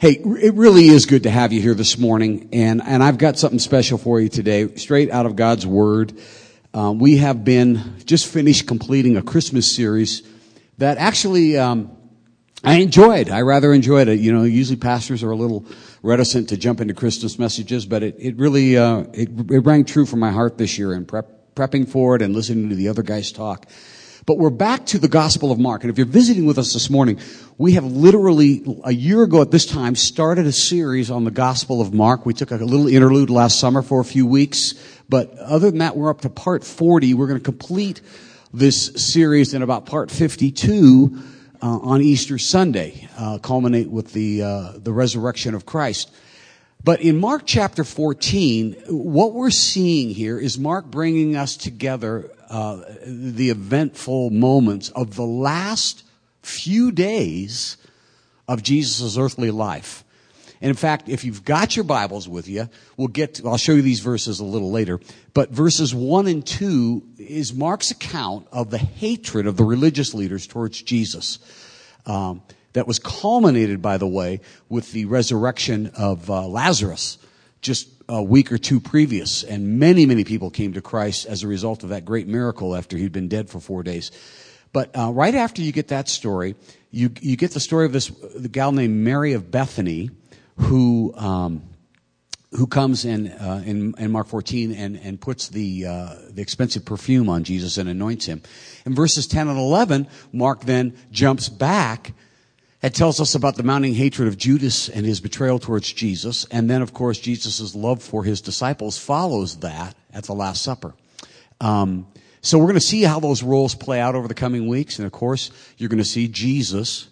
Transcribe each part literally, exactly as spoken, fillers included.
Hey, it really is good to have you here this morning, and, and I've got something special for you today, straight out of God's Word. Um, we have been just finished completing a Christmas series that actually um, I enjoyed. I rather enjoyed it. You know, usually pastors are a little reticent to jump into Christmas messages, but it, it really uh, it, it rang true for my heart this year in prep, prepping for it and listening to the other guys talk. But we're back to the Gospel of Mark. And if you're visiting with us this morning, we have literally, a year ago at this time, started a series on the Gospel of Mark. We took a little interlude last summer for a few weeks. But other than that, we're up to part forty. We're going to complete this series in about part fifty-two uh, on Easter Sunday, uh, culminate with the uh, the resurrection of Christ. But in Mark chapter fourteen, what we're seeing here is Mark bringing us together uh, the eventful moments of the last few days of Jesus' earthly life. And in fact, if you've got your Bibles with you, we'll get to, I'll show you these verses a little later. But verses one and two is Mark's account of the hatred of the religious leaders towards Jesus. Um, that was culminated, by the way, with the resurrection of uh, Lazarus just a week or two previous. And many, many people came to Christ as a result of that great miracle after he'd been dead for four days. But uh, right after you get that story, you you get the story of this the gal named Mary of Bethany, who um, who comes in, uh, in in Mark fourteen and and puts the uh, the expensive perfume on Jesus and anoints him. In verses ten and eleven, Mark then jumps back. It tells us about the mounting hatred of Judas and his betrayal towards Jesus. And then, of course, Jesus' love for his disciples follows that at the Last Supper. Um, so we're going to see how those roles play out over the coming weeks. And, of course, you're going to see Jesus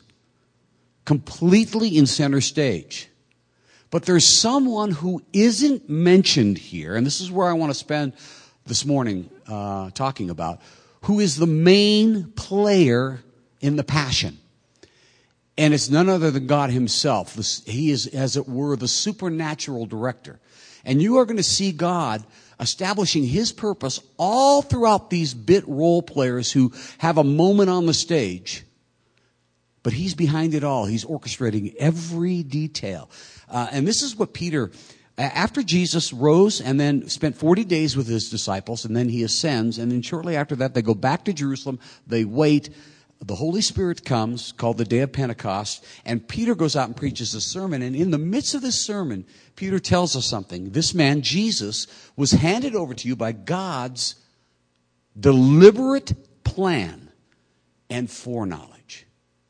completely in center stage. But there's someone who isn't mentioned here, and this is where I want to spend this morning uh, talking about, who is the main player in the Passion. And it's none other than God himself. He is, as it were, the supernatural director. And you are going to see God establishing his purpose all throughout these bit role players who have a moment on the stage. But he's behind it all. He's orchestrating every detail. Uh, and this is what Peter, after Jesus rose and then spent forty days with his disciples, and then he ascends, and then shortly after that they go back to Jerusalem, they wait. The Holy Spirit comes, called the Day of Pentecost, and Peter goes out and preaches a sermon. And in the midst of this sermon, Peter tells us something. This man, Jesus, was handed over to you by God's deliberate plan and foreknowledge.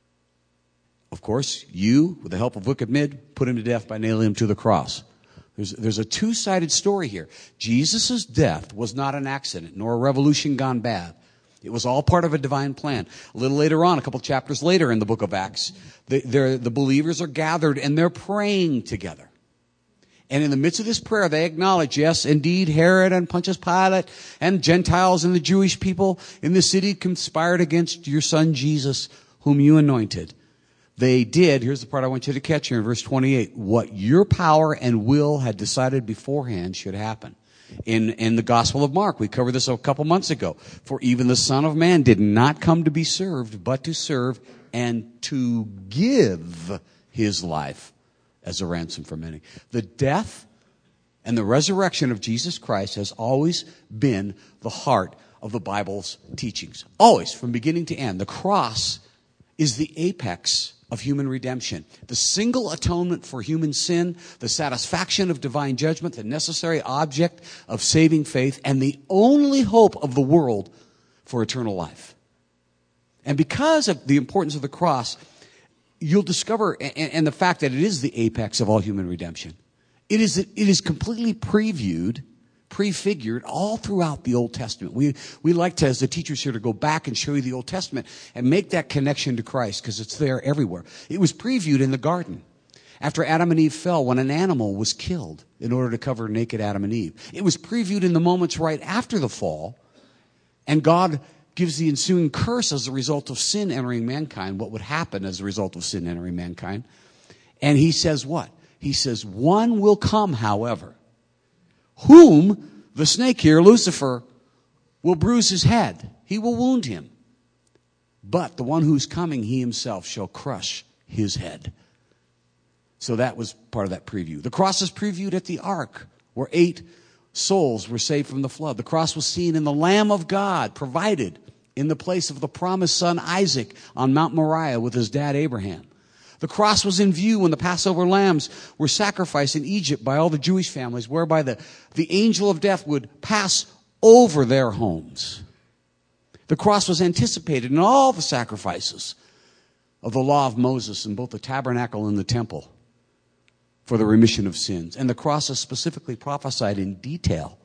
Of course, you, with the help of wicked men, put him to death by nailing him to the cross. There's, there's a two-sided story here. Jesus' death was not an accident, nor a revolution gone bad. It was all part of a divine plan. A little later on, a couple chapters later in the book of Acts, the, the believers are gathered and they're praying together. And in the midst of this prayer, they acknowledge, yes, indeed, Herod and Pontius Pilate and Gentiles and the Jewish people in the city conspired against your son Jesus, whom you anointed. They did, here's the part I want you to catch here in verse twenty-eight, what your power and will had decided beforehand should happen. In, in the Gospel of Mark, we covered this a couple months ago. For even the Son of Man did not come to be served, but to serve and to give his life as a ransom for many. The death and the resurrection of Jesus Christ has always been the heart of the Bible's teachings. Always, from beginning to end. The cross is the apex of human redemption. The single atonement for human sin, the satisfaction of divine judgment, the necessary object of saving faith, and the only hope of the world for eternal life. And because of the importance of the cross, you'll discover, and, and the fact that it is the apex of all human redemption, it is, it is completely previewed, prefigured all throughout the Old Testament. We we like to, as the teachers here, to go back and show you the Old Testament and make that connection to Christ because it's there everywhere. It was previewed in the garden after Adam and Eve fell when an animal was killed in order to cover naked Adam and Eve. It was previewed in the moments right after the fall, and God gives the ensuing curse as a result of sin entering mankind, what would happen as a result of sin entering mankind. And he says what? He says, one will come, however, whom the snake here, Lucifer, will bruise his head. He will wound him. But the one who's coming, he himself shall crush his head. So that was part of that preview. The cross is previewed at the ark, where eight souls were saved from the flood. The cross was seen in the Lamb of God, provided in the place of the promised son Isaac on Mount Moriah with his dad Abraham. The cross was in view when the Passover lambs were sacrificed in Egypt by all the Jewish families, whereby the, the angel of death would pass over their homes. The cross was anticipated in all the sacrifices of the law of Moses in both the tabernacle and the temple for the remission of sins. And the cross is specifically prophesied in detail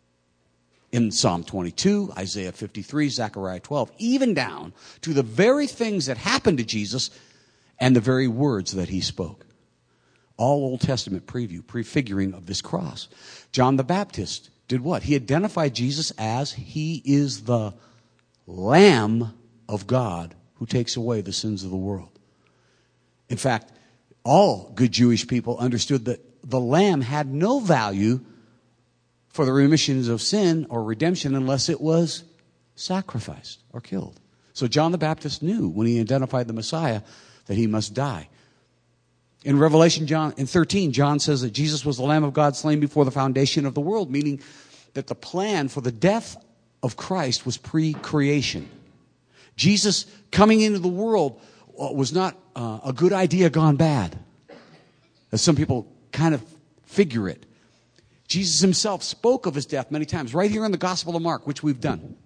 in Psalm twenty-two, Isaiah fifty-three, Zechariah twelve, even down to the very things that happened to Jesus and the very words that he spoke. All Old Testament preview, prefiguring of this cross. John the Baptist did what? He identified Jesus as he is the Lamb of God who takes away the sins of the world. In fact, all good Jewish people understood that the Lamb had no value for the remissions of sin or redemption unless it was sacrificed or killed. So John the Baptist knew when he identified the Messiah that he must die. In Revelation John, in thirteen, John says that Jesus was the Lamb of God slain before the foundation of the world, meaning that the plan for the death of Christ was pre-creation. Jesus coming into the world was not uh, a good idea gone bad, as some people kind of figure it. Jesus himself spoke of his death many times, right here in the Gospel of Mark, which we've done.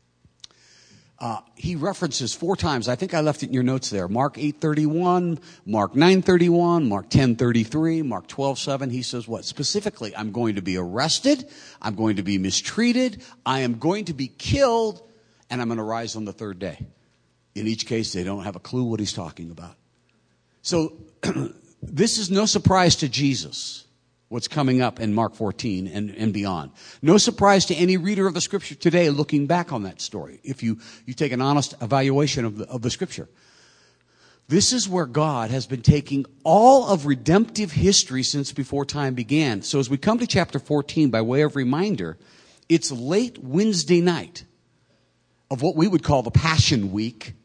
Uh, he references four times. I think I left it in your notes there. Mark eight thirty-one, Mark nine thirty-one, Mark ten thirty-three, Mark twelve seven. He says what? Specifically, I'm going to be arrested. I'm going to be mistreated. I am going to be killed. And I'm going to rise on the third day. In each case, they don't have a clue what he's talking about. So this is no surprise to Jesus, what's coming up in Mark fourteen and, and beyond. No surprise to any reader of the Scripture today looking back on that story, if you, you take an honest evaluation of the, of the Scripture. This is where God has been taking all of redemptive history since before time began. So as we come to chapter fourteen, by way of reminder, it's late Wednesday night of what we would call the Passion Week.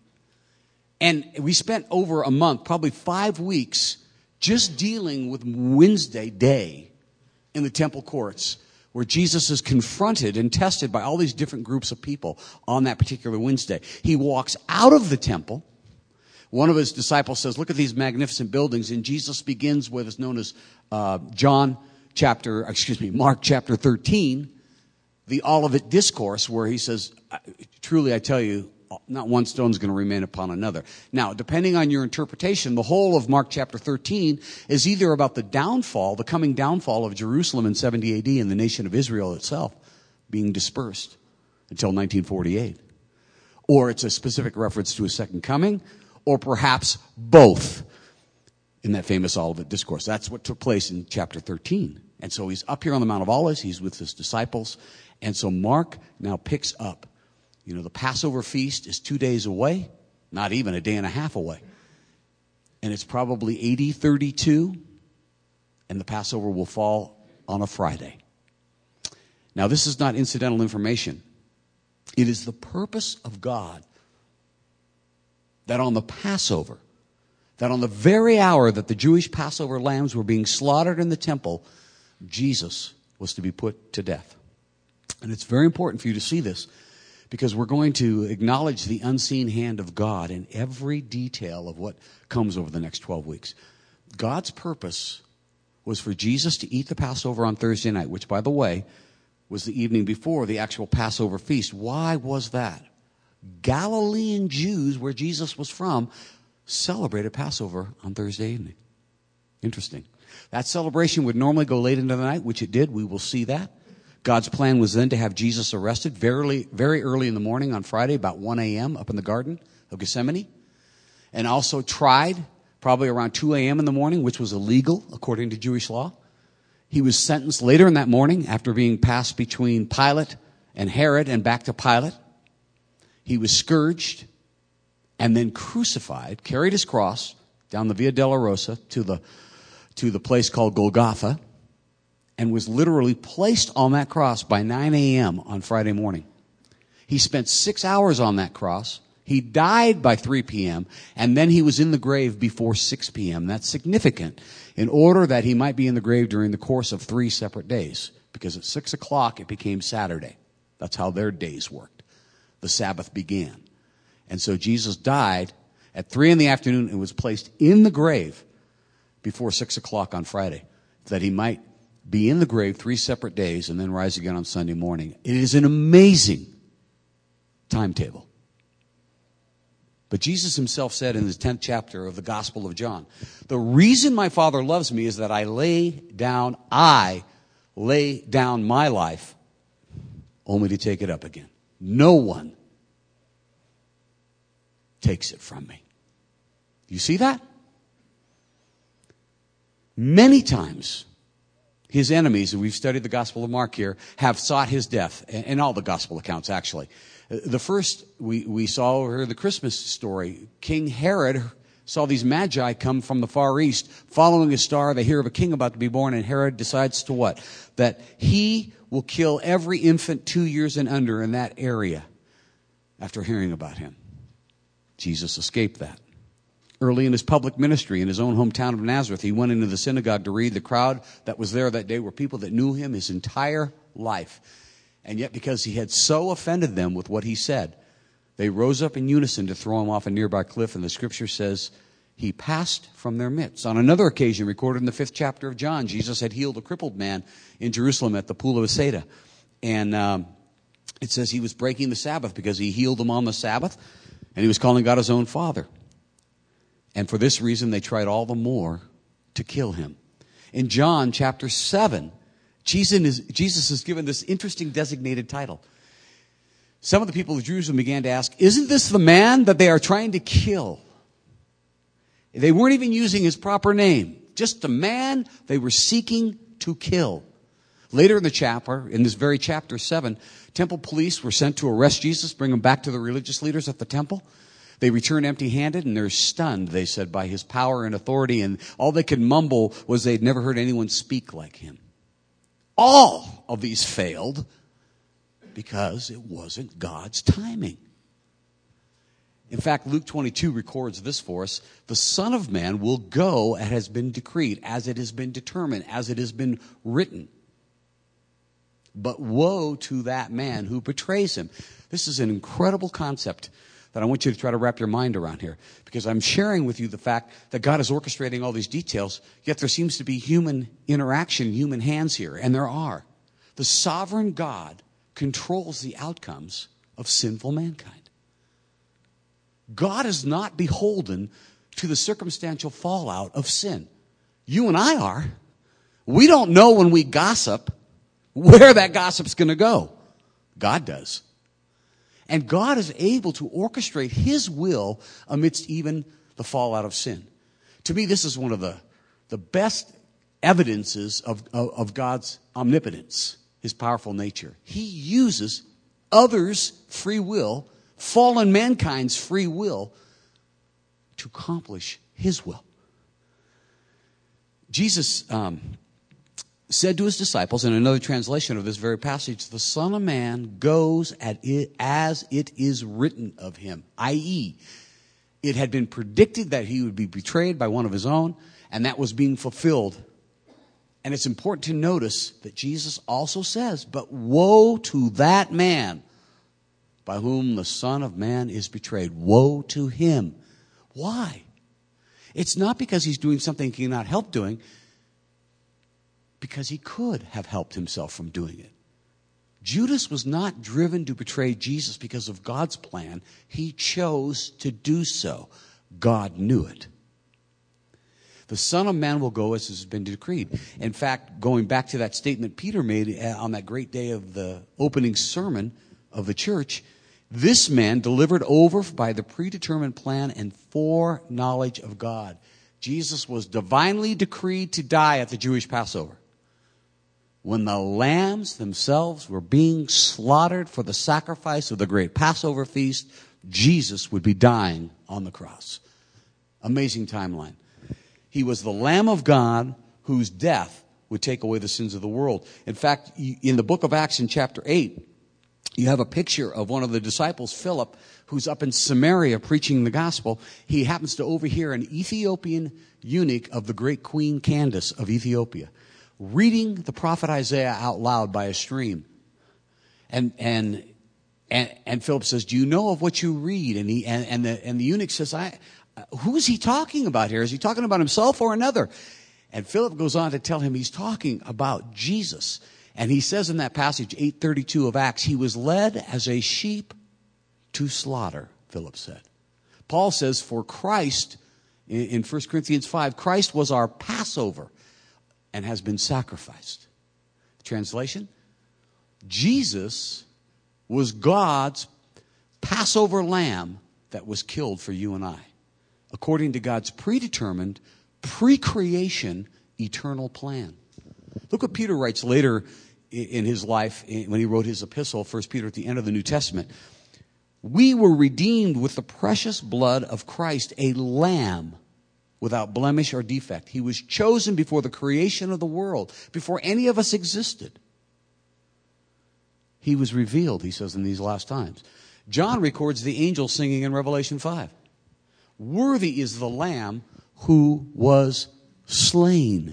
And we spent over a month, probably five weeks, just dealing with Wednesday day in the temple courts, where Jesus is confronted and tested by all these different groups of people on that particular Wednesday. He walks out of the temple. One of his disciples says, look at these magnificent buildings. And Jesus begins what is known as uh, John chapter, excuse me, Mark chapter thirteen, the Olivet Discourse, where he says, truly I tell you, not one stone is going to remain upon another. Now, depending on your interpretation, the whole of Mark chapter thirteen is either about the downfall, the coming downfall of Jerusalem in seventy A D and the nation of Israel itself being dispersed until nineteen forty-eight. Or it's a specific reference to a second coming, or perhaps both in that famous Olivet Discourse. That's what took place in chapter thirteen. And so he's up here on the Mount of Olives. He's with his disciples. And so Mark now picks up. You know, the Passover feast is two days away, not even a day and a half away. And it's probably A D thirty-two, and the Passover will fall on a Friday. Now, this is not incidental information. It is the purpose of God that on the Passover, that on the very hour that the Jewish Passover lambs were being slaughtered in the temple, Jesus was to be put to death. And it's very important for you to see this, because we're going to acknowledge the unseen hand of God in every detail of what comes over the next twelve weeks. God's purpose was for Jesus to eat the Passover on Thursday night, which, by the way, was the evening before the actual Passover feast. Why was that? Galilean Jews, where Jesus was from, celebrated Passover on Thursday evening. Interesting. That celebration would normally go late into the night, which it did. We will see that. God's plan was then to have Jesus arrested very, very early in the morning on Friday, about one a.m. up in the Garden of Gethsemane, and also tried probably around two a.m. in the morning, which was illegal according to Jewish law. He was sentenced later in that morning after being passed between Pilate and Herod and back to Pilate. He was scourged and then crucified, carried his cross down the Via Dolorosa to the, to the place called Golgotha, and was literally placed on that cross by nine a.m. on Friday morning. He spent six hours on that cross. He He died by three p.m., and then he was in the grave before six p.m. That's significant, in order that he might be in the grave during the course of three separate days, because at six o'clock it became Saturday. That's how their days worked. The Sabbath began. And so Jesus died at three in the afternoon and was placed in the grave before six o'clock on Friday, that he might be in the grave three separate days and then rise again on Sunday morning. It is an amazing timetable. But Jesus himself said in the tenth chapter of the Gospel of John, the reason my Father loves me is that I lay down, I lay down my life only to take it up again. No one takes it from me. You see that? Many times, his enemies, and we've studied the Gospel of Mark here, have sought his death, and all the Gospel accounts actually. The first we, we saw over the Christmas story, King Herod saw these magi come from the far east, following a star. They hear of a king about to be born, and Herod decides to what? That he will kill every infant two years and under in that area after hearing about him. Jesus escaped that. Early in his public ministry in his own hometown of Nazareth, he went into the synagogue to read. The crowd that was there that day were people that knew him his entire life. And yet, because he had so offended them with what he said, they rose up in unison to throw him off a nearby cliff. And the scripture says he passed from their midst. On another occasion, recorded in the fifth chapter of John, Jesus had healed a crippled man in Jerusalem at the pool of Bethesda. And um, it says he was breaking the Sabbath because he healed him on the Sabbath. And he was calling God his own Father. And for this reason, they tried all the more to kill him. In John chapter seven, Jesus is, Jesus is given this interesting designated title. Some of the people of Jerusalem began to ask, isn't this the man that they are trying to kill? They weren't even using his proper name. Just the man they were seeking to kill. Later in the chapter, in this very chapter seven, temple police were sent to arrest Jesus, bring him back to the religious leaders at the temple. They return empty-handed, and they're stunned, they said, by his power and authority. And all they could mumble was they'd never heard anyone speak like him. All of these failed because it wasn't God's timing. In fact, Luke twenty-two records this for us. The Son of Man will go as has been decreed, as it has been determined, as it has been written. But woe to that man who betrays him. This is an incredible concept that I want you to try to wrap your mind around here. Because I'm sharing with you the fact that God is orchestrating all these details, yet there seems to be human interaction, human hands here. And there are. The sovereign God controls the outcomes of sinful mankind. God is not beholden to the circumstantial fallout of sin. You and I are. We don't know when we gossip where that gossip's going to go. God does. And God is able to orchestrate his will amidst even the fallout of sin. To me, this is one of the, the best evidences of, of, of God's omnipotence, his powerful nature. He uses others' free will, fallen mankind's free will, to accomplish his will. Jesus um, said to his disciples in another translation of this very passage, the Son of Man goes at it as it is written of him, that is, it had been predicted that he would be betrayed by one of his own, and that was being fulfilled. And it's important to notice that Jesus also says, but woe to that man by whom the Son of Man is betrayed. Woe to him. Why? It's not because he's doing something he cannot help doing, because he could have helped himself from doing it. Judas was not driven to betray Jesus because of God's plan. He chose to do so. God knew it. The Son of Man will go as has been decreed. In fact, going back to that statement Peter made on that great day of the opening sermon of the church, this man delivered over by the predetermined plan and foreknowledge of God. Jesus was divinely decreed to die at the Jewish Passover. When the lambs themselves were being slaughtered for the sacrifice of the great Passover feast, Jesus would be dying on the cross. Amazing timeline. He was the Lamb of God whose death would take away the sins of the world. In fact, in the book of Acts in chapter eight, you have a picture of one of the disciples, Philip, who's up in Samaria preaching the gospel. He happens to overhear an Ethiopian eunuch of the great Queen Candace of Ethiopia reading the prophet Isaiah out loud by a stream. And and and, and Philip says, "Do you know of what you read?" And he and, and the and the eunuch says, "I who's he talking about here? Is he talking about himself or another?" And Philip goes on to tell him he's talking about Jesus. And he says in that passage, eight thirty-two of Acts, he was led as a sheep to slaughter, Philip said. Paul says, for Christ, in First Corinthians five, Christ was our Passover and has been sacrificed. Translation, Jesus was God's Passover lamb that was killed for you and I, according to God's predetermined, pre-creation, eternal plan. Look what Peter writes later in his life when he wrote his epistle, First Peter, at the end of the New Testament. We were redeemed with the precious blood of Christ, a lamb without blemish or defect. He was chosen before the creation of the world, before any of us existed. He was revealed, he says, in these last times. John records the angel singing in Revelation five. Worthy is the Lamb who was slain.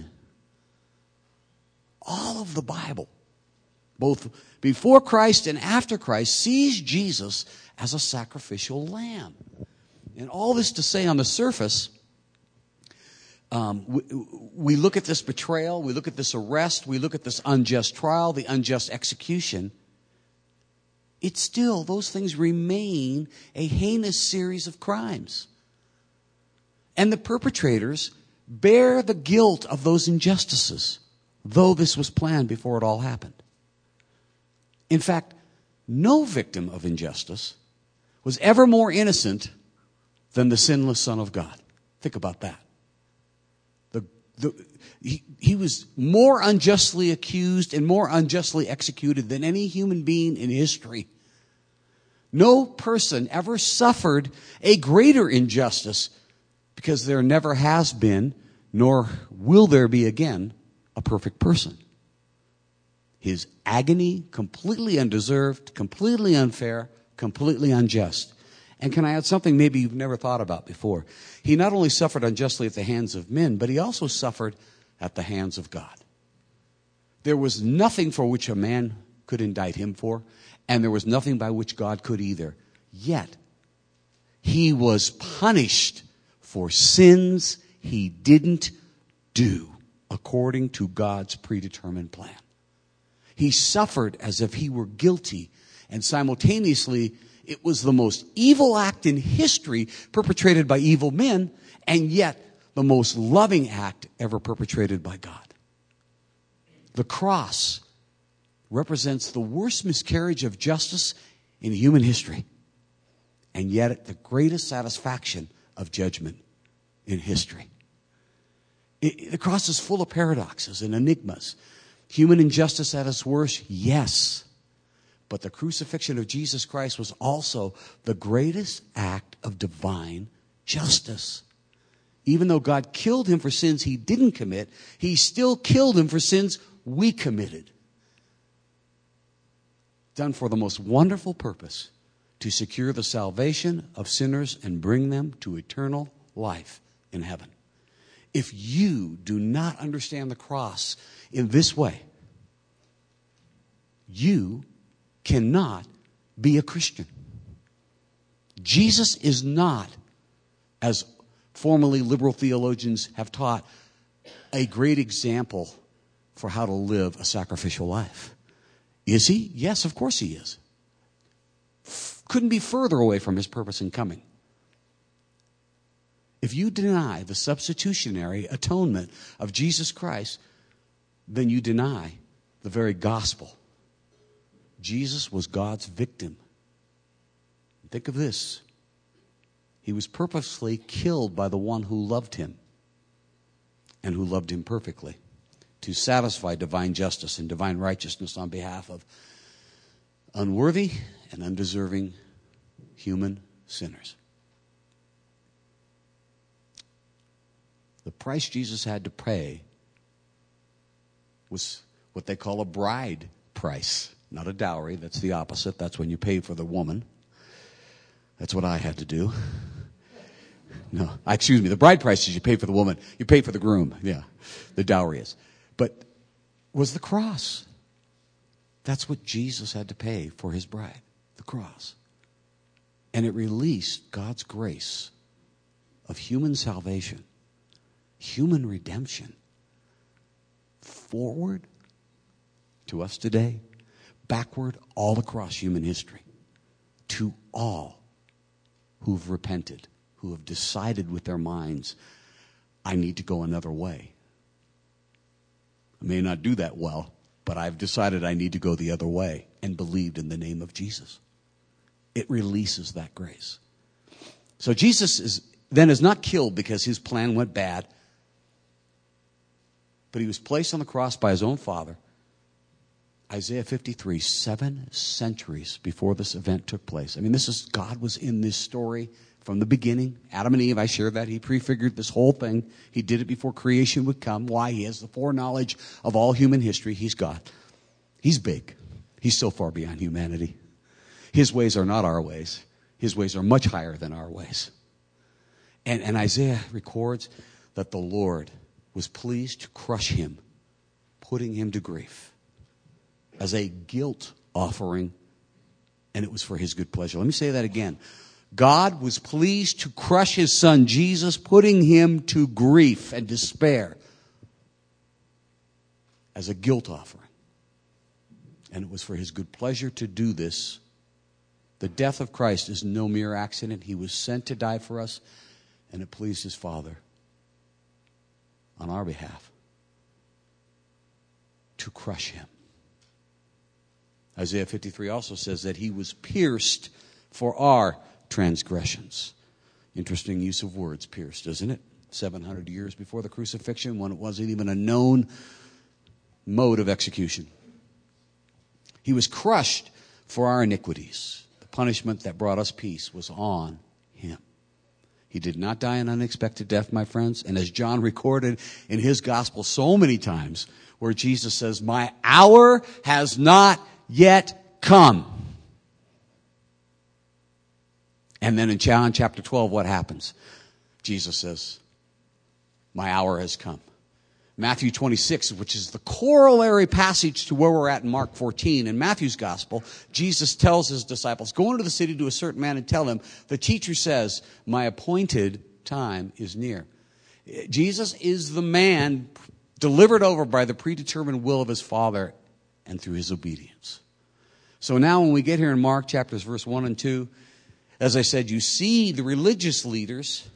All of the Bible, both before Christ and after Christ, sees Jesus as a sacrificial lamb. And all this to say, on the surface, um, we, we look at this betrayal, we look at this arrest, we look at this unjust trial, the unjust execution. It's still, those things remain a heinous series of crimes. And the perpetrators bear the guilt of those injustices, though this was planned before it all happened. In fact, no victim of injustice was ever more innocent than the sinless Son of God. Think about that. The, the, he, he was more unjustly accused and more unjustly executed than any human being in history. No person ever suffered a greater injustice, because there never has been, nor will there be again, a perfect person. His agony, completely undeserved, completely unfair, completely unjust. And can I add something maybe you've never thought about before? He not only suffered unjustly at the hands of men, but he also suffered at the hands of God. There was nothing for which a man could indict him for, and there was nothing by which God could either. Yet, he was punished for sins he didn't do according to God's predetermined plan. He suffered as if he were guilty, and simultaneously, it was the most evil act in history perpetrated by evil men, and yet the most loving act ever perpetrated by God. The cross represents the worst miscarriage of justice in human history, and yet the greatest satisfaction of judgment in history. It, the cross is full of paradoxes and enigmas. Human injustice at its worst, yes. But the crucifixion of Jesus Christ was also the greatest act of divine justice. Even though God killed him for sins he didn't commit, he still killed him for sins we committed. Done for the most wonderful purpose, to secure the salvation of sinners and bring them to eternal life in heaven. If you do not understand the cross in this way, you cannot be a Christian. Jesus is not, as formerly liberal theologians have taught, a great example for how to live a sacrificial life. Is he? Yes, of course he is. F- couldn't be further away from his purpose in coming. If you deny the substitutionary atonement of Jesus Christ, then you deny the very gospel. Jesus was God's victim. Think of this. He was purposely killed by the one who loved him and who loved him perfectly, to satisfy divine justice and divine righteousness on behalf of unworthy and undeserving human sinners. The price Jesus had to pay was what they call a bride price. not a dowry. That's the opposite. That's when you pay for the woman. That's what I had to do. No, excuse me. The bride price is you pay for the woman. You pay for the groom. Yeah, the dowry is. But was the cross. That's what Jesus had to pay for his bride, the cross. And it released God's grace of human salvation, human redemption, forward to us today, backward all across human history, to all who've repented, who have decided with their minds, I need to go another way. I may not do that well, but I've decided I need to go the other way and believed in the name of Jesus. It releases that grace. So Jesus is then is not killed because his plan went bad, but he was placed on the cross by his own Father. Isaiah fifty-three, seven centuries before this event took place. I mean, this is, God was in this story from the beginning. Adam and Eve, I shared that. He prefigured this whole thing. He did it before creation would come. Why? He has the foreknowledge of all human history. He's God. He's big. He's so far beyond humanity. His ways are not our ways. His ways are much higher than our ways. And, and Isaiah records that the Lord was pleased to crush him, putting him to grief as a guilt offering, and it was for his good pleasure. Let me say that again. God was pleased to crush his son Jesus, putting him to grief and despair as a guilt offering. And it was for his good pleasure to do this. The death of Christ is no mere accident. He was sent to die for us, and it pleased his Father on our behalf to crush him. Isaiah fifty-three also says that he was pierced for our transgressions. Interesting use of words, pierced, isn't it? seven hundred years before the crucifixion, when it wasn't even a known mode of execution. He was crushed for our iniquities. The punishment that brought us peace was on him. He did not die an unexpected death, my friends. And as John recorded in his gospel so many times, where Jesus says, my hour has not yet come. And then in John chapter twelve, what happens? Jesus says, my hour has come. Matthew twenty-six, which is the corollary passage to where we're at in Mark fourteen. In Matthew's gospel, Jesus tells his disciples, go into the city to a certain man and tell him, the teacher says, my appointed time is near. Jesus is the man delivered over by the predetermined will of his Father and through his obedience. So now when we get here in Mark chapters verse one and two, as I said, you see the religious leaders,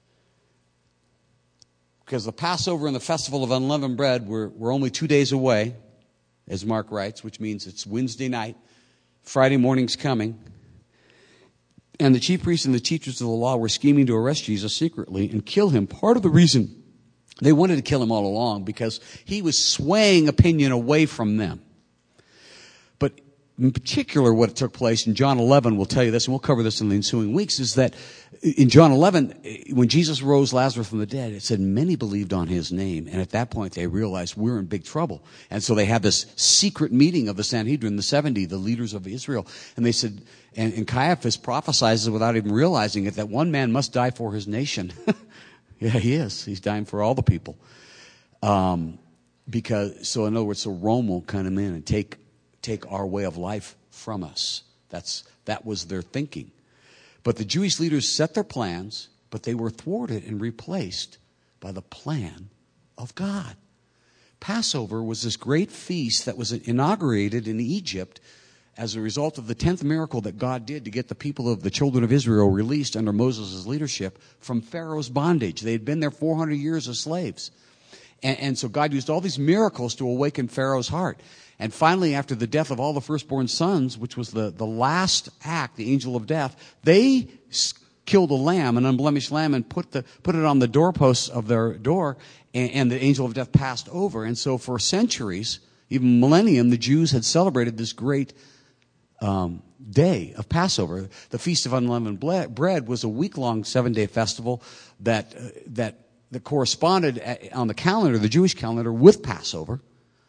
because the Passover and the Festival of Unleavened Bread were, were only two days away, as Mark writes, which means it's Wednesday night, Friday morning's coming. And the chief priests and the teachers of the law were scheming to arrest Jesus secretly and kill him. Part of the reason they wanted to kill him all along, because he was swaying opinion away from them. But in particular, what took place in John eleven, we'll tell you this, and we'll cover this in the ensuing weeks, is that in John eleven, when Jesus rose Lazarus from the dead, it said many believed on his name. And at that point, they realized we're in big trouble. And so they had this secret meeting of the Sanhedrin, the seventy, the leaders of Israel. And they said, and, and Caiaphas prophesies without even realizing it, that one man must die for his nation. Yeah, he is. He's dying for all the people. Um, because, so in other words, so Rome will come in and take take our way of life from us. That's that was their thinking. But the Jewish leaders set their plans, but they were thwarted and replaced by the plan of God. Passover was this great feast that was inaugurated in Egypt as a result of the tenth miracle that God did to get the people of the children of Israel released under Moses' leadership from Pharaoh's bondage. They had been there four hundred years as slaves. And, and so God used all these miracles to awaken Pharaoh's heart. And finally, after the death of all the firstborn sons, which was the, the last act, the angel of death, they killed a lamb, an unblemished lamb, and put the put it on the doorposts of their door, and, and the angel of death passed over. And so for centuries, even millennium, the Jews had celebrated this great um, day of Passover. The Feast of Unleavened Bread was a week-long, seven-day festival that uh, that that corresponded on the calendar, the Jewish calendar, with Passover.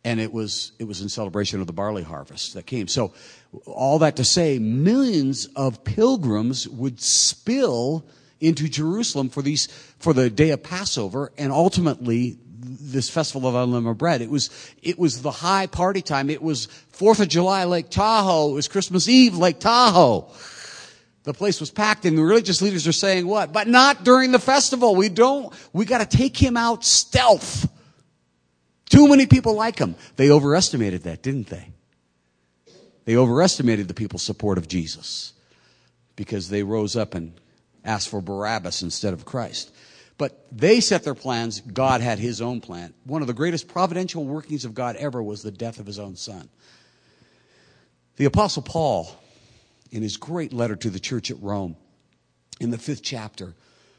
And it was it was in celebration of the barley harvest that came. So all that to say, millions of pilgrims would spill into Jerusalem for these for the day of Passover and ultimately this festival of unleavened bread. It was it was the high party time. It was Fourth of July, Lake Tahoe. It was Christmas Eve, Lake Tahoe. The place was packed, and the religious leaders are saying what? But not during the festival. We don't. We got to take him out stealth. Too many people like him. They overestimated that, didn't they? They overestimated the people's support of Jesus because they rose up and asked for Barabbas instead of Christ. But they set their plans. God had his own plan. One of the greatest providential workings of God ever was the death of his own son. The Apostle Paul, in his great letter to the church at Rome, in the fifth chapter,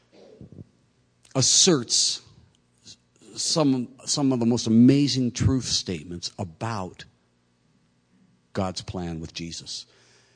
asserts some, some of the most amazing truth statements about God's plan with Jesus.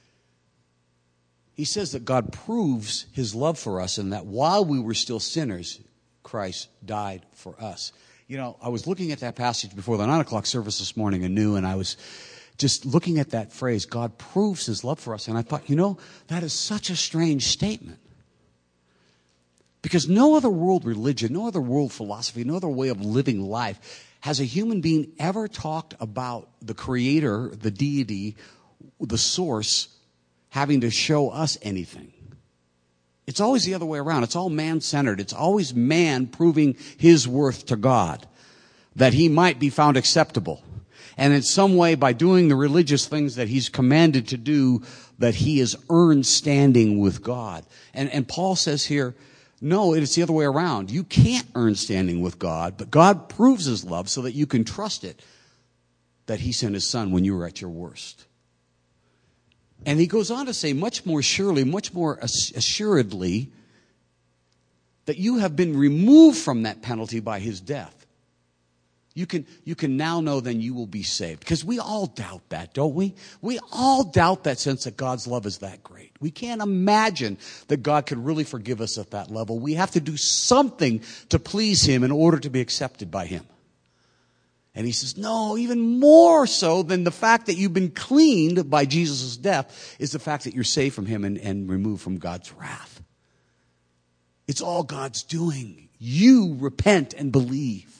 He says that God proves his love for us and that while we were still sinners, Christ died for us. You know, I was looking at that passage before the nine o'clock service this morning anew, and I was just looking at that phrase, God proves his love for us. And I thought, you know, that is such a strange statement. Because no other world religion, no other world philosophy, no other way of living life has a human being ever talked about the creator, the deity, the source, having to show us anything. It's always the other way around. It's all man-centered. It's always man proving his worth to God, that he might be found acceptable. And in some way, by doing the religious things that he's commanded to do, that he has earned standing with God. And, and Paul says here, no, it's the other way around. You can't earn standing with God, but God proves his love so that you can trust it, that he sent his son when you were at your worst. And he goes on to say much more surely, much more assuredly, that you have been removed from that penalty by his death. You can, you can now know then you will be saved. Because we all doubt that, don't we? We all doubt that sense that God's love is that great. We can't imagine that God could really forgive us at that level. We have to do something to please him in order to be accepted by him. And he says, no, even more so than the fact that you've been cleaned by Jesus' death is the fact that you're saved from him and, and removed from God's wrath. It's all God's doing. You repent and believe.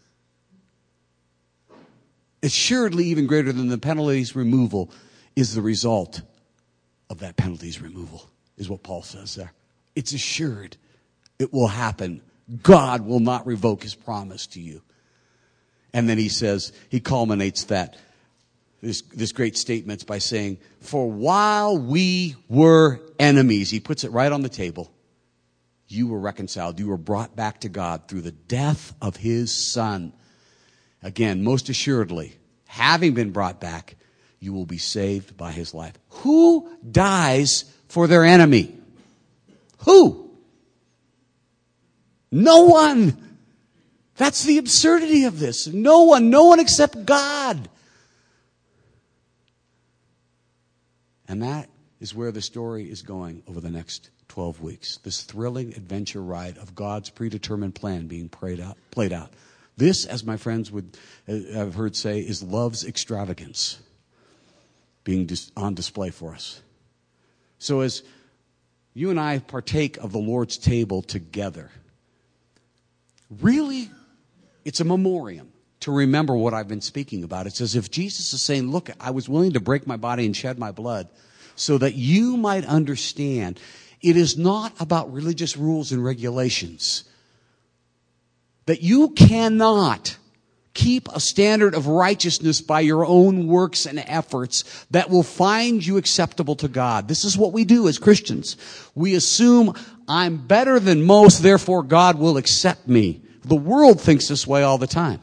Assuredly, even greater than the penalty's removal is the result of that penalty's removal, is what Paul says there. It's assured. It will happen. God will not revoke his promise to you. And then he says, he culminates that, this, this great statement by saying, for while we were enemies, he puts it right on the table, you were reconciled. You were brought back to God through the death of his son. Again, most assuredly, having been brought back, you will be saved by his life. Who dies for their enemy? Who? No one. That's the absurdity of this. No one, no one except God. And that is where the story is going over the next twelve weeks. This thrilling adventure ride of God's predetermined plan being played out. Played out. This, as my friends would have heard say, is love's extravagance being on display for us. So as you and I partake of the Lord's table together, really, it's a memoriam to remember what I've been speaking about. It's as if Jesus is saying, look, I was willing to break my body and shed my blood so that you might understand it is not about religious rules and regulations. That you cannot keep a standard of righteousness by your own works and efforts that will find you acceptable to God. This is what we do as Christians. We assume I'm better than most, therefore God will accept me. The world thinks this way all the time.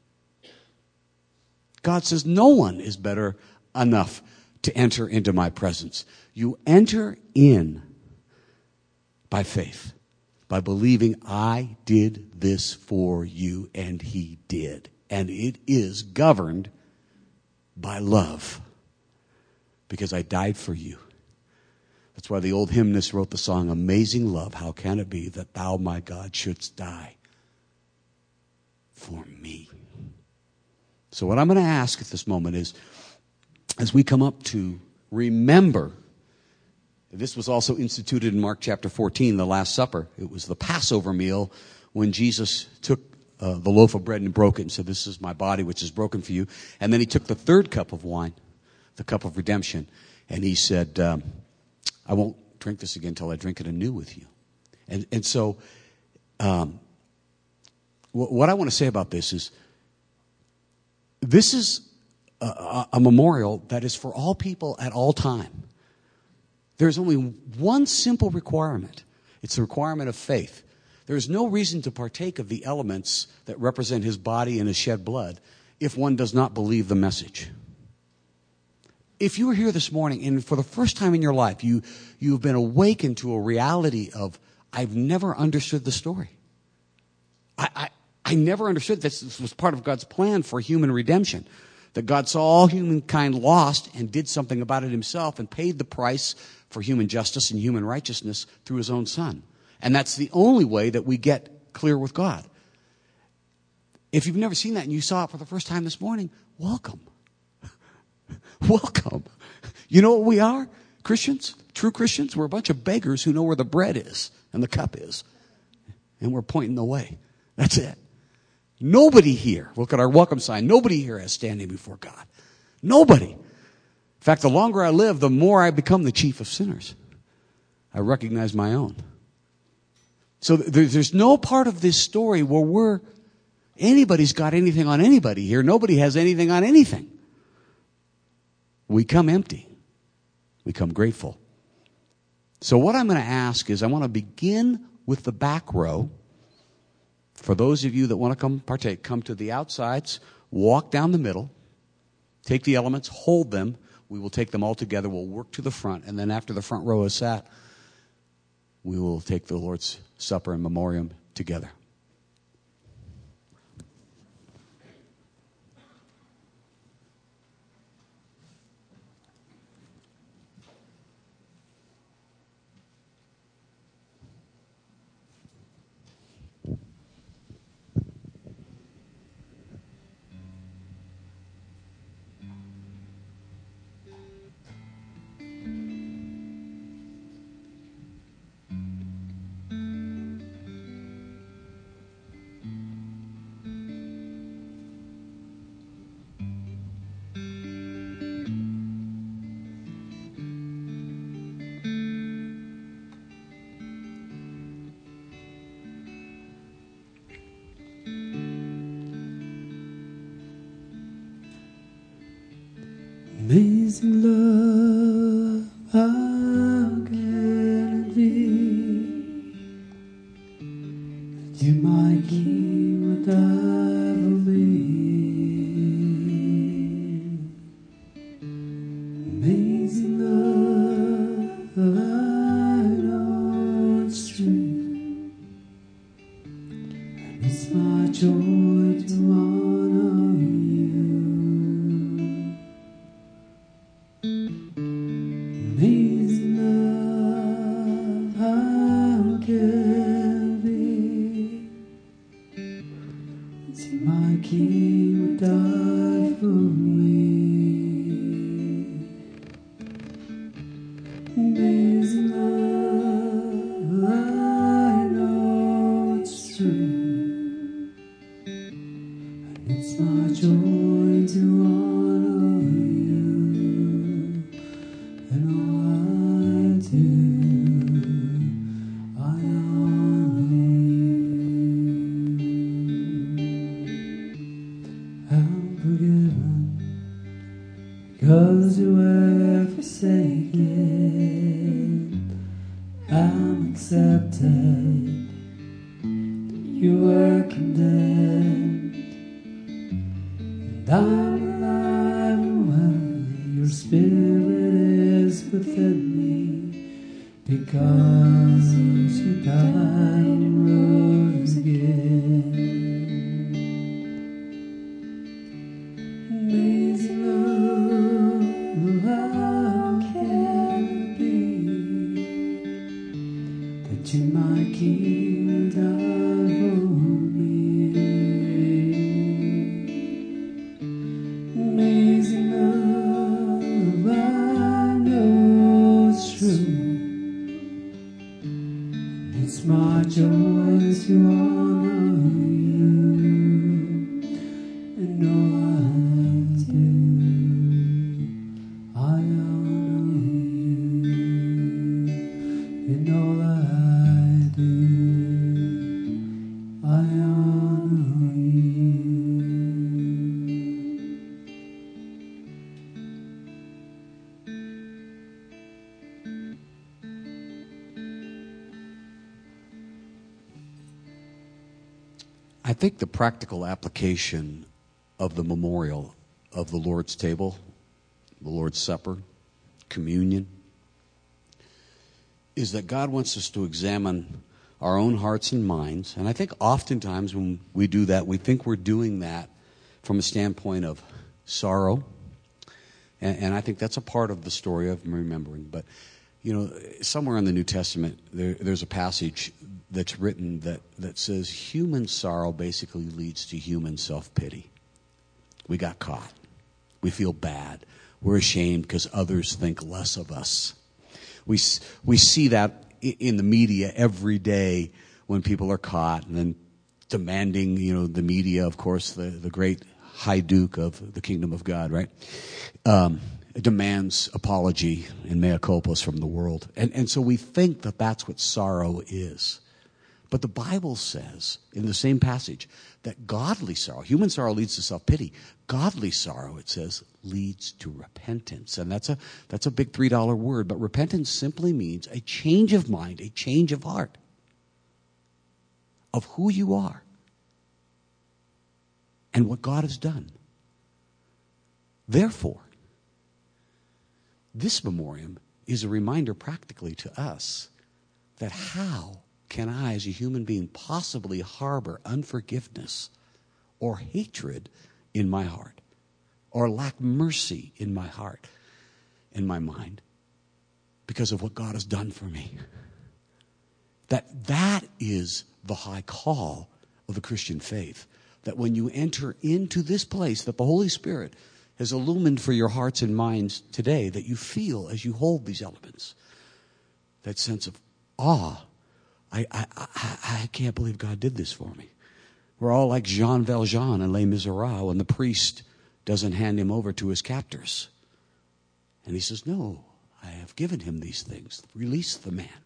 God says no one is better enough to enter into my presence. You enter in by faith. By believing I did this for you, and he did. And it is governed by love. Because I died for you. That's why the old hymnist wrote the song, Amazing Love, how can it be that thou, my God, shouldst die for me? So what I'm going to ask at this moment is, as we come up to remember, this was also instituted in Mark chapter fourteen, the Last Supper. It was the Passover meal when Jesus took uh, the loaf of bread and broke it and said, this is my body which is broken for you. And then he took the third cup of wine, the cup of redemption, and he said, um, I won't drink this again until I drink it anew with you. And, and so um, w- what I want to say about this is, this is a, a, a memorial that is for all people at all time. There's only one simple requirement. It's the requirement of faith. There is no reason to partake of the elements that represent his body and his shed blood if one does not believe the message. If you are here this morning and for the first time in your life, you, you've been awakened to a reality of, I've never understood the story. I, I, I never understood this. This was part of God's plan for human redemption. That God saw all humankind lost and did something about it himself and paid the price for human justice and human righteousness through his own son. And that's the only way that we get clear with God. If you've never seen that and you saw it for the first time this morning, welcome. Welcome. You know what we are? Christians, true Christians. We're a bunch of beggars who know where the bread is and the cup is. And we're pointing the way. That's it. Nobody here, look at our welcome sign, nobody here has standing before God. Nobody. In fact, the longer I live, the more I become the chief of sinners. I recognize my own. So there's no part of this story where we're, anybody's got anything on anybody here. Nobody has anything on anything. We come empty. We come grateful. So what I'm going to ask is I want to begin with the back row. For those of you that want to come partake, come to the outsides, walk down the middle, take the elements, hold them. We will take them all together. We'll work to the front. And then after the front row is sat, we will take the Lord's Supper and Memoriam together. Amazing love, how can it be that you, my King, would die for me? Amazing love, I know it's true, and it's my joy to honor you. Amazing love, how can it be that my King would die for me? Amazing love, I know it's true, and it's my joy to honor you. And all I do, I honor you. I'm forgiven because you were forsaken. I'm accepted. You were condemned, and I'm alive and well. Your spirit is within me, because you died and rose again. Amazing love, how can it be that you, my King, died for me? in all I do, I honor you. In all I do, I honor you. I think the practical application of the memorial of the Lord's table, the Lord's Supper, communion, is that God wants us to examine our own hearts and minds. And I think oftentimes when we do that, we think we're doing that from a standpoint of sorrow. And, and I think that's a part of the story of remembering. But, you know, somewhere in the New Testament, there, there's a passage that's written that, that says human sorrow basically leads to human self-pity. We got caught. We feel bad. We're ashamed because others think less of us. We we see that in the media every day when people are caught and then demanding, you know, the media, of course, the, the great high duke of the kingdom of God, right? Um, demands apology and mea culpas from the world. And, and so we think that that's what sorrow is. But the Bible says in the same passage that godly sorrow, human sorrow leads to self-pity. Godly sorrow, it says, leads to repentance. And that's a that's a big three dollar word. But repentance simply means a change of mind, a change of heart, of who you are and what God has done. Therefore, this memoriam is a reminder practically to us that how can I, as a human being, possibly harbor unforgiveness or hatred in my heart, or lack mercy in my heart, in my mind, because of what God has done for me? That that is the high call of the Christian faith. That when you enter into this place that the Holy Spirit has illumined for your hearts and minds today, that you feel as you hold these elements, that sense of awe. I, I, I, I can't believe God did this for me. We're all like Jean Valjean in Les Miserables, and the priest doesn't hand him over to his captors. And he says, no, I have given him these things. Release the man.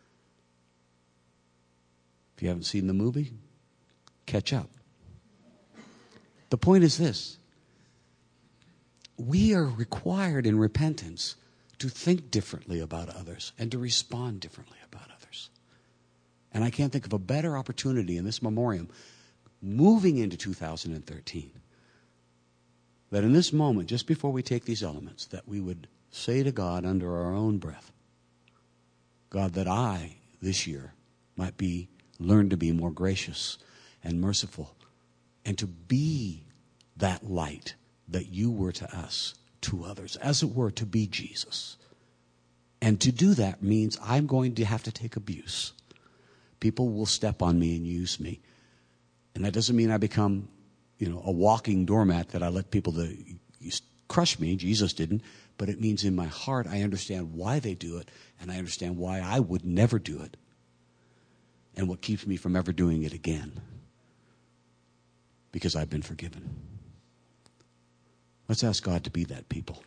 If you haven't seen the movie, catch up. The point is this. We are required in repentance to think differently about others and to respond differently about others. And I can't think of a better opportunity in this memoriam, moving into two thousand thirteen, that in this moment, just before we take these elements, that we would say to God under our own breath, God, that I, this year, might be, learn to be more gracious and merciful, and to be that light that you were to us, to others, as it were, to be Jesus. And to do that means I'm going to have to take abuse. People will step on me and use me. And that doesn't mean I become, you know, a walking doormat that I let people to crush me. Jesus didn't. But it means in my heart I understand why they do it, and I understand why I would never do it, and what keeps me from ever doing it again. Because I've been forgiven. Let's ask God to be that people.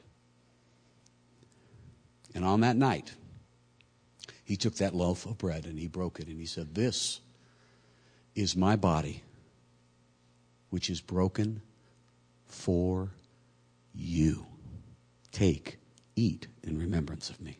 And on that night, he took that loaf of bread and he broke it and he said, this is my body, which is broken for you. Take, eat in remembrance of me.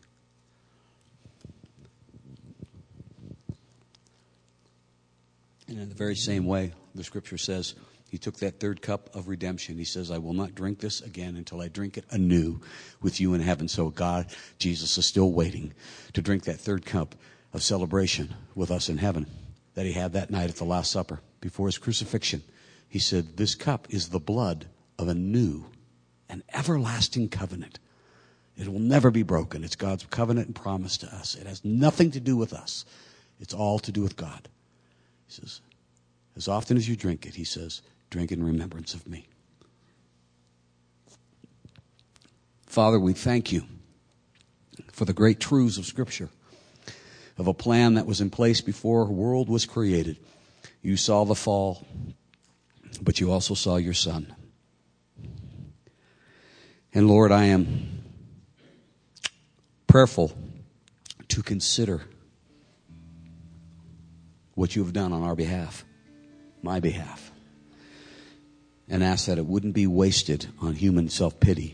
And in the very same way, the scripture says, he took that third cup of redemption. He says, I will not drink this again until I drink it anew with you in heaven. So God, Jesus, is still waiting to drink that third cup of celebration with us in heaven that he had that night at the Last Supper before his crucifixion. He said, this cup is the blood of a new and everlasting covenant. It will never be broken. It's God's covenant and promise to us. It has nothing to do with us. It's all to do with God. He says, as often as you drink it, he says, drink in remembrance of me. Father, we thank you for the great truths of Scripture, of a plan that was in place before the world was created. You saw the fall, but you also saw your Son. And Lord, I am prayerful to consider what you have done on our behalf, my behalf, and ask that it wouldn't be wasted on human self-pity,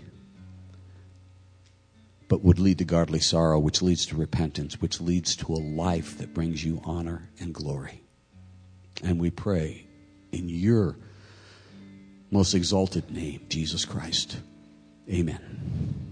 but would lead to godly sorrow, which leads to repentance, which leads to a life that brings you honor and glory. And we pray in your most exalted name, Jesus Christ. Amen.